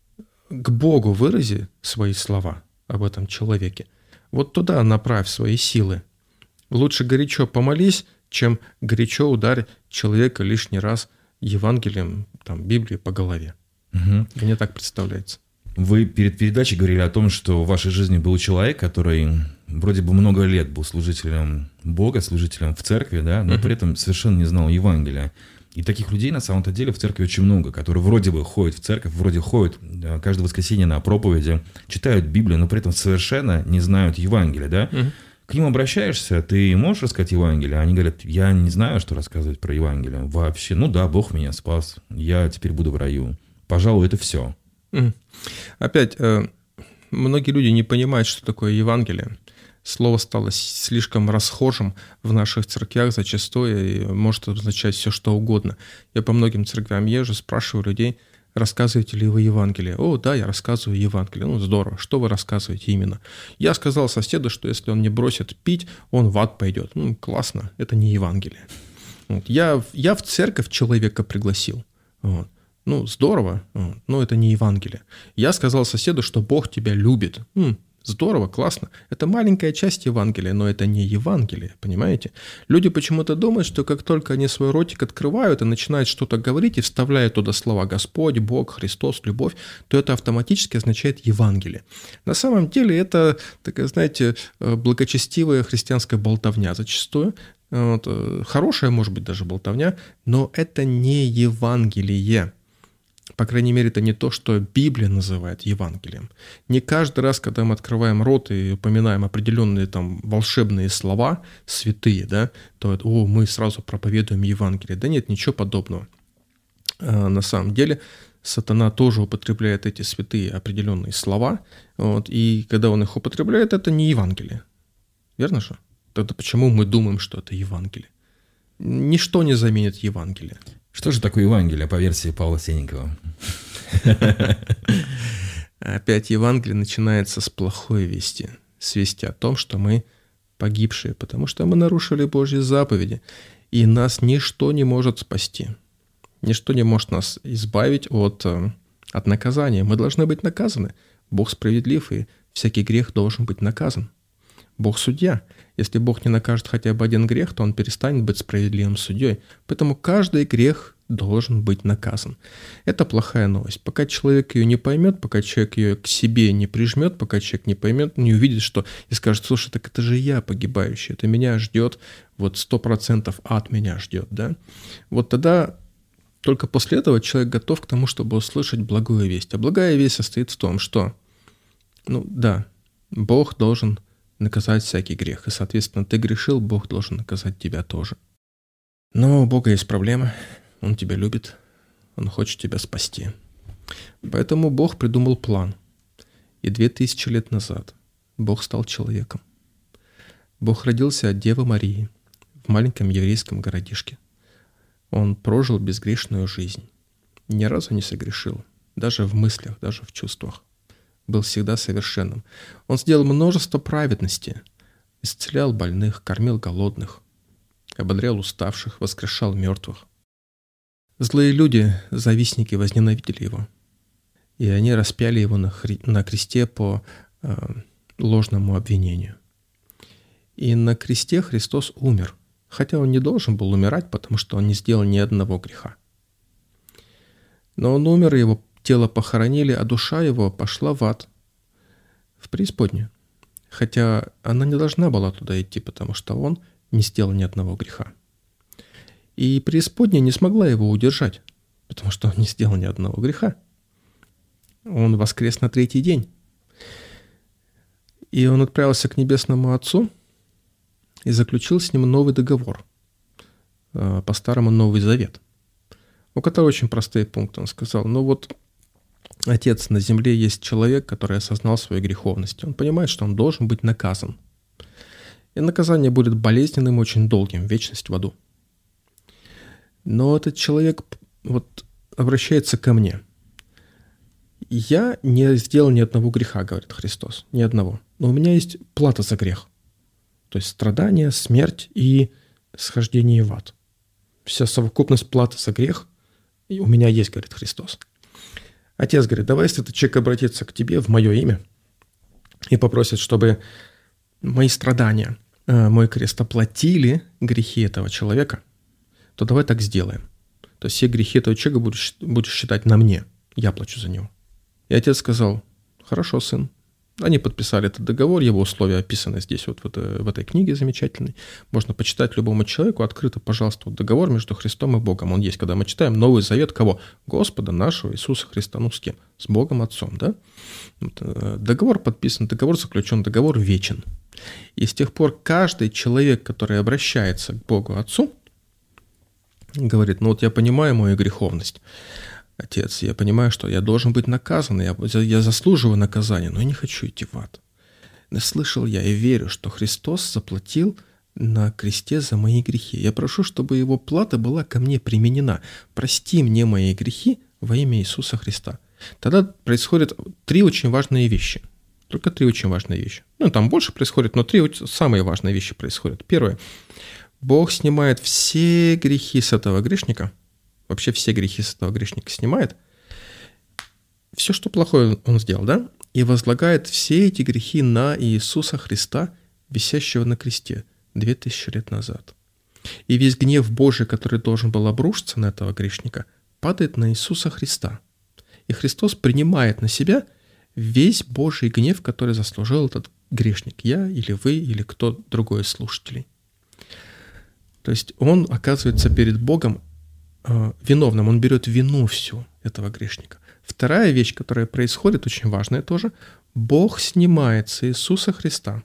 к Богу вырази свои слова об этом человеке. Вот туда направь свои силы. Лучше горячо помолись, чем горячо ударь человека лишний раз Евангелием, там, Библией по голове. Угу. Мне так представляется. Вы перед передачей говорили о том, что в вашей жизни был человек, который вроде бы много лет был служителем Бога, служителем в церкви, да, но угу. при этом совершенно не знал Евангелия. И таких людей на самом-то деле в церкви очень много, которые вроде бы ходят в церковь, вроде ходят каждое воскресенье на проповеди, читают Библию, но при этом совершенно не знают Евангелия, да? Угу. К ним обращаешься, ты можешь рассказать Евангелие? Они говорят, я не знаю, что рассказывать про Евангелие вообще. Ну да, Бог меня спас, я теперь буду в раю. Пожалуй, это все. Угу. Опять, многие люди не понимают, что такое Евангелие. Слово стало слишком расхожим в наших церквях зачастую и может означать все, что угодно. Я по многим церквям езжу, спрашиваю людей, рассказываете ли вы Евангелие? О, да, я рассказываю Евангелие. Ну, здорово. Что вы рассказываете именно? Я сказал соседу, что если он не бросит пить, он в ад пойдет. Ну, классно, это не Евангелие. Вот. Я, я в церковь человека пригласил. Вот. Ну, здорово, вот. Но это не Евангелие. Я сказал соседу, что Бог тебя любит. М, Здорово, классно. Это маленькая часть Евангелия, но это не Евангелие, понимаете? Люди почему-то думают, что как только они свой ротик открывают и начинают что-то говорить и вставляют туда слова «Господь», «Бог», «Христос», «Любовь», то это автоматически означает Евангелие. На самом деле это, такая, знаете, благочестивая христианская болтовня зачастую. Вот, хорошая, может быть, даже болтовня, но это не Евангелие. По крайней мере, это не то, что Библия называет Евангелием. Не каждый раз, когда мы открываем рот и упоминаем определенные там волшебные слова, святые, да, то это, о, мы сразу проповедуем Евангелие. Да нет, ничего подобного. А на самом деле, сатана тоже употребляет эти святые определенные слова, вот, и когда он их употребляет, это не Евангелие. Верно же? Тогда почему мы думаем, что это Евангелие? ничто не заменит Евангелие. Что же такое Евангелие по версии Павла Сенникова? Опять Евангелие начинается с плохой вести, с вести о том, что мы погибшие, потому что мы нарушили Божьи заповеди, и нас ничто не может спасти. Ничто не может нас избавить от, от наказания. Мы должны быть наказаны. Бог справедлив, и всякий грех должен быть наказан. Бог судья. Если Бог не накажет хотя бы один грех, то Он перестанет быть справедливым судьей. Поэтому каждый грех должен быть наказан. Это плохая новость. Пока человек ее не поймет, пока человек ее к себе не прижмет, пока человек не поймет, не увидит, что и скажет: слушай, так это же я погибающий, это меня ждет, вот сто процентов ад меня ждет, да? Вот тогда только после этого человек готов к тому, чтобы услышать благую весть. А благая весть состоит в том, что, ну да, Бог должен наказать всякий грех, и, соответственно, ты грешил, Бог должен наказать тебя тоже. Но у Бога есть проблема. Он тебя любит, Он хочет тебя спасти. Поэтому Бог придумал план. И две тысячи лет назад Бог стал человеком. Бог родился от Девы Марии в маленьком еврейском городишке. Он прожил безгрешную жизнь. Ни разу не согрешил. Даже в мыслях, даже в чувствах. Был всегда совершенным. Он сделал множество праведности. Исцелял больных, кормил голодных, ободрял уставших, воскрешал мертвых. Злые люди, завистники, возненавидели его. И они распяли его на, хри... на кресте по э, ложному обвинению. И на кресте Христос умер. Хотя он не должен был умирать, потому что он не сделал ни одного греха. Но он умер, его тело похоронили, а душа его пошла в ад, в преисподнюю. Хотя она не должна была туда идти, потому что он не сделал ни одного греха. И преисподняя не смогла его удержать, потому что он не сделал ни одного греха. Он воскрес на третий день. И он отправился к Небесному Отцу и заключил с ним новый договор, по-старому Новый Завет, у которого очень простые пункты. Он сказал: ну вот, Отец, на земле есть человек, который осознал свою греховность. Он понимает, что он должен быть наказан. И наказание будет болезненным, очень долгим, вечность в аду. Но этот человек вот обращается ко мне. Я не сделал ни одного греха, говорит Христос, ни одного. Но у меня есть плата за грех. То есть страдание, смерть и схождение в ад. Вся совокупность платы за грех у меня есть, говорит Христос. Отец говорит: давай, если этот человек обратится к тебе в мое имя и попросит, чтобы мои страдания, мой крест оплатили грехи этого человека, то давай так сделаем. То есть все грехи этого человека будешь, будешь считать на мне. Я плачу за него. И отец сказал: хорошо, сын. Они подписали этот договор, его условия описаны здесь, вот в, это, в этой книге замечательной. Можно почитать любому человеку. Открыто, пожалуйста, вот договор между Христом и Богом. Он есть, когда мы читаем Новый Завет кого? Господа нашего Иисуса Христа. Ну, с кем? С Богом Отцом, да? Вот, договор подписан, договор заключен, договор вечен. И с тех пор каждый человек, который обращается к Богу Отцу, говорит: ну вот я понимаю мою греховность. Отец, я понимаю, что я должен быть наказан, я, я заслуживаю наказания, но я не хочу идти в ад. Но слышал я и верю, что Христос заплатил на кресте за мои грехи. Я прошу, чтобы Его плата была ко мне применена. Прости мне мои грехи во имя Иисуса Христа. Тогда происходят три очень важные вещи. Только три очень важные вещи. Ну, там больше происходит, но три самые важные вещи происходят. Первое. Бог снимает все грехи с этого грешника. Вообще все грехи с этого грешника снимает. Все, что плохое он сделал, да? И возлагает все эти грехи на Иисуса Христа, висящего на кресте две тысячи лет назад. И весь гнев Божий, который должен был обрушиться на этого грешника, падает на Иисуса Христа. И Христос принимает на себя весь Божий гнев, который заслужил этот грешник. Я или вы, или кто другой из слушателей. То есть он оказывается перед Богом виновным, он берет вину всю этого грешника. Вторая вещь, которая происходит, очень важная тоже, Бог снимает с Иисуса Христа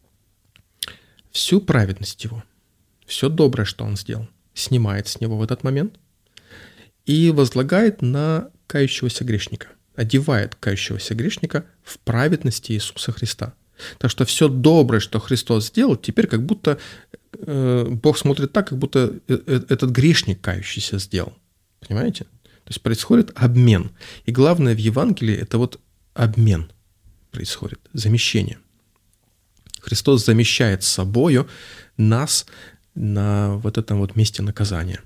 всю праведность Его, все доброе, что Он сделал, снимает с Него в этот момент и возлагает на кающегося грешника, одевает кающегося грешника в праведности Иисуса Христа. Так что все доброе, что Христос сделал, теперь как будто Бог смотрит так, как будто этот грешник кающийся сделал. Понимаете? То есть происходит обмен. И главное в Евангелии – это вот обмен происходит, замещение. Христос замещает собою нас на вот этом вот месте наказания.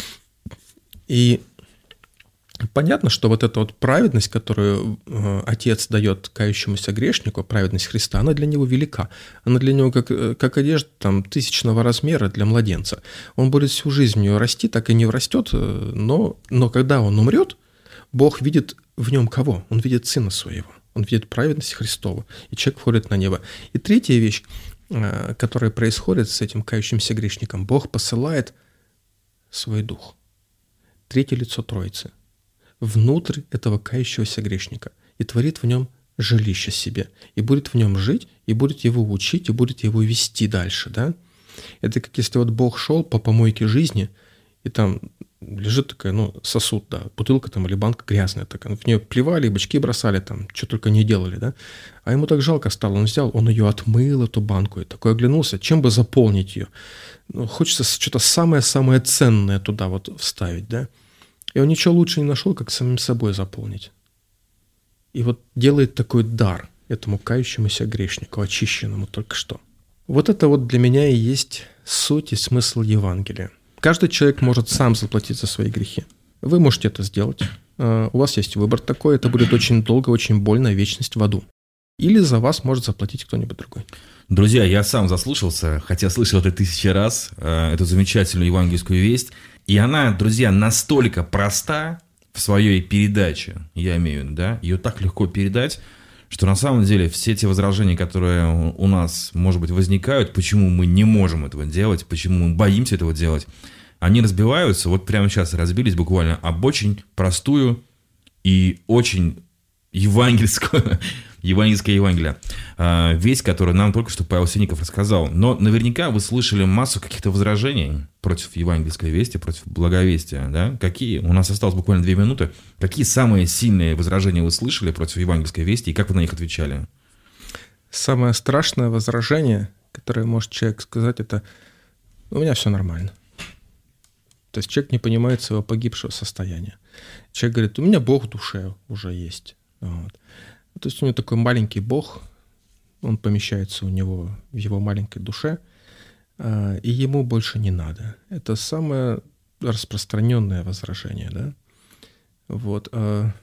И понятно, что вот эта вот праведность, которую Отец дает кающемуся грешнику, праведность Христа, она для него велика. Она для него как, как одежда там, тысячного размера для младенца. Он будет всю жизнь в нее расти, так и не растет, но, но когда он умрет, Бог видит в нем кого? Он видит Сына Своего. Он видит праведность Христову, и человек входит на небо. И третья вещь, которая происходит с этим кающимся грешником, Бог посылает свой Дух. Третье лицо Троицы внутрь этого кающегося грешника и творит в нем жилище себе, и будет в нем жить, и будет его учить, и будет его вести дальше. Да? Это как если вот Бог шел по помойке жизни, и там лежит такая, ну, сосуд, да, бутылка там или банка грязная такая, в нее плевали, бычки бросали, там, что только не делали, да, а ему так жалко стало, он взял, он ее отмыл, эту банку, и такой оглянулся, чем бы заполнить ее, ну, хочется что-то самое-самое ценное туда вот вставить, да, и он ничего лучше не нашел, как самим собой заполнить, и вот делает такой дар этому кающемуся грешнику, очищенному только что. Вот это вот для меня и есть суть и смысл Евангелия. Каждый человек может сам заплатить за свои грехи. Вы можете это сделать. У вас есть выбор такой. Это будет очень долго, очень больно, вечность в аду. Или за вас может заплатить кто-нибудь другой. Друзья, я сам заслушался, хотя слышал это тысячи раз, эту замечательную евангельскую весть. И она, друзья, настолько проста в своей передаче, я имею в виду, да, ее так легко передать, что на самом деле все те возражения, которые у нас, может быть, возникают, почему мы не можем этого делать, почему мы боимся этого делать, они разбиваются, вот прямо сейчас разбились буквально об очень простую и очень евангельскую, евангельское Евангелие, весть, которую нам только что Павел Сенников рассказал. Но наверняка вы слышали массу каких-то возражений против евангельской вести, против благовестия. Да? Какие? У нас осталось буквально две минуты. Какие самые сильные возражения вы слышали против евангельской вести и как вы на них отвечали? Самое страшное возражение, которое может человек сказать, это «у меня все нормально». То есть человек не понимает своего погибшего состояния. Человек говорит, у меня Бог в душе уже есть. Вот. То есть у него такой маленький Бог, он помещается у него в его маленькой душе, и ему больше не надо. Это самое распространенное возражение. Да? Вот. Ну,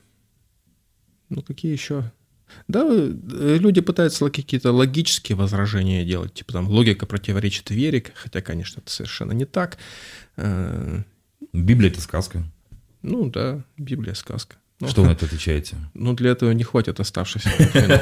какие еще? Да, люди пытаются какие-то логические возражения делать, типа там логика противоречит вере, хотя, конечно, это совершенно не так. Библия – это сказка. Ну да, Библия – сказка. Ну, что вы на это отвечаете? Ну, для этого не хватит оставшихся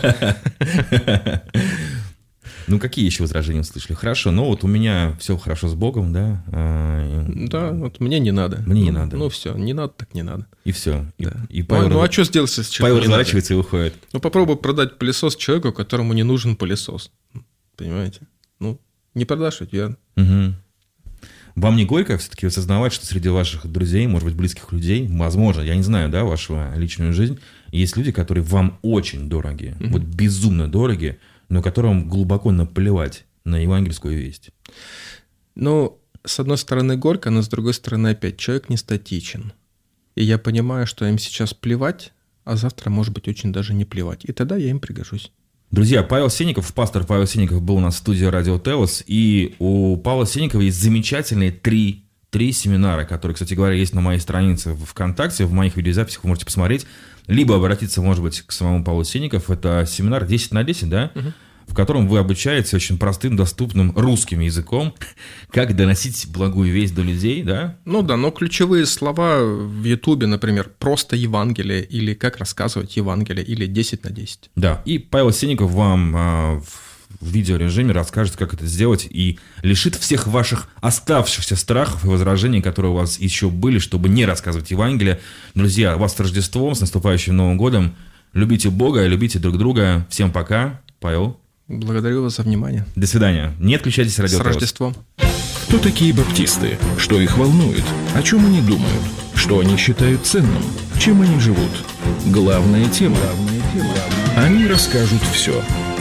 минут. Ну, какие еще возражения услышали? Хорошо, ну вот у меня все хорошо с Богом, да? Да, вот мне не надо. Мне не надо. Ну, все, не надо, так не надо. И все. Да. И, и Павел, ну, а что сделать с человеком? Павел разворачивается и уходит. Ну, попробуй продать пылесос человеку, которому не нужен пылесос. Понимаете? Ну, не продашь ведь, верно? Угу. Вам не горько все-таки осознавать, что среди ваших друзей, может быть, близких людей, возможно, я не знаю, да, вашу личную жизнь, есть люди, которые вам очень дороги, mm-hmm. вот безумно дороги, но которым глубоко наплевать на евангельскую весть? Ну, с одной стороны горько, но с другой стороны опять человек не статичен. И я понимаю, что им сейчас плевать, а завтра, может быть, очень даже не плевать. И тогда я им пригожусь. Друзья, Павел Сенников, пастор Павел Сенников был у нас в студии Радио Теос, и у Павла Сенникова есть замечательные три, три семинара, которые, кстати говоря, есть на моей странице в ВКонтакте, в моих видеозаписях вы можете посмотреть, либо обратиться, может быть, к самому Павлу Сенникову. Это семинар десять на десять, да? Угу. В котором вы обучаетесь очень простым, доступным русским языком, как доносить благую весть до людей, да? Ну да, но ключевые слова в Ютубе, например, просто Евангелие, или как рассказывать Евангелие, или десять на десять. Да, и Павел Сенников вам а, в видеорежиме расскажет, как это сделать, и лишит всех ваших оставшихся страхов и возражений, которые у вас еще были, чтобы не рассказывать Евангелие. Друзья, вас с Рождеством, с наступающим Новым годом. Любите Бога, любите друг друга. Всем пока. Павел. Благодарю вас за внимание. До свидания. Не отключайтесь, Радио С Рождеством. Кто такие баптисты? Что их волнует? О чем они думают? Что они считают ценным? Чем они живут? Главная тема. Они расскажут все.